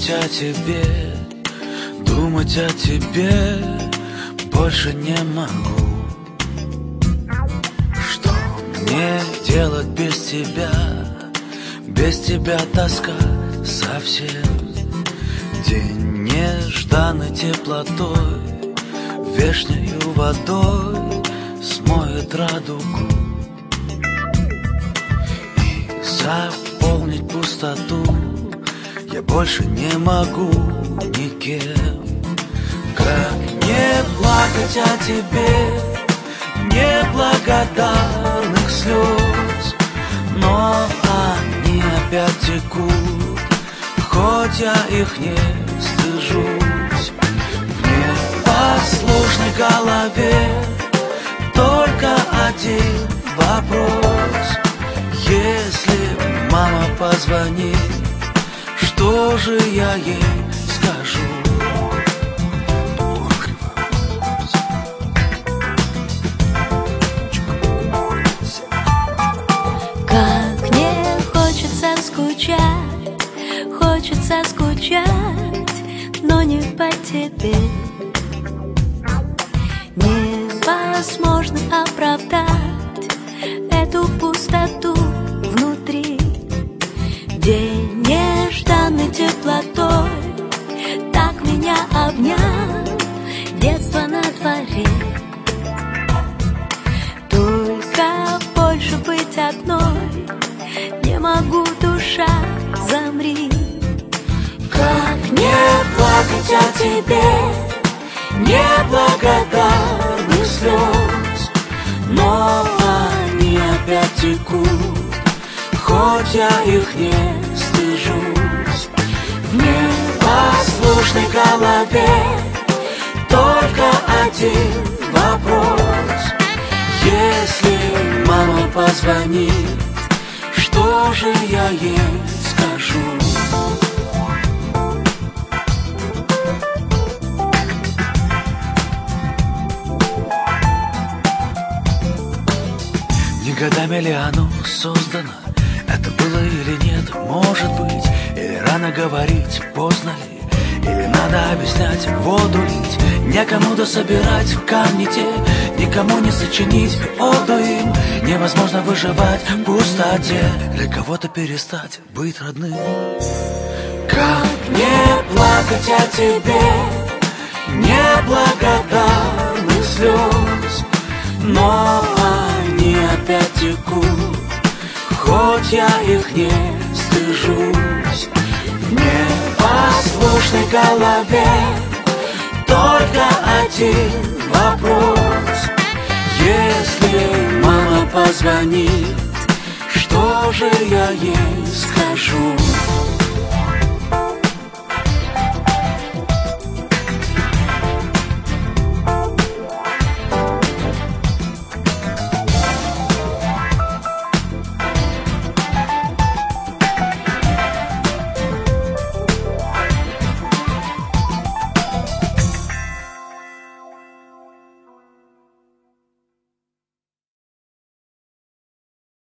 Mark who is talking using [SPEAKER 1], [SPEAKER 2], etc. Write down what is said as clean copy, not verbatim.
[SPEAKER 1] плакать о тебе, думать о тебе больше не могу. Что мне делать без тебя? Без тебя тоска совсем. День нежданной теплотой, вешнею водой смоет радугу. И заполнить пустоту я больше не могу никем. Как не плакать о тебе, неблагодарных слез, но они опять текут, хоть я их не стыжусь. В непослушной голове только один вопрос: если мама позвонит, что же я ей скажу?
[SPEAKER 2] Как мне хочется скучать, но не по тебе. Невозможно оправдать эту пустоту внутри. День нежданной теплотой так меня обнял, детство на дворе. Только больше быть одной не могу, душа, замри. Как не плакать о тебе, неблагодарных слез, но они опять текут, хоть я их не стыжусь. В непослушной голове только один вопрос: если мама позвонит, что же я ей скажу?
[SPEAKER 1] Не годами ли оно создано? Это было или нет? Может быть, или рано говорить, поздно ли? Или надо объяснять, воду лить? Некому дособирать камни те, никому не сочинить оду им. Невозможно выживать в пустоте, для кого-то перестать быть родным.
[SPEAKER 2] Как не плакать о тебе,
[SPEAKER 1] Неблагодарных слез, но они опять текут, хоть я их не стыжусь. В непослушной голове только один вопрос: если мама позвонит, что же я ей скажу?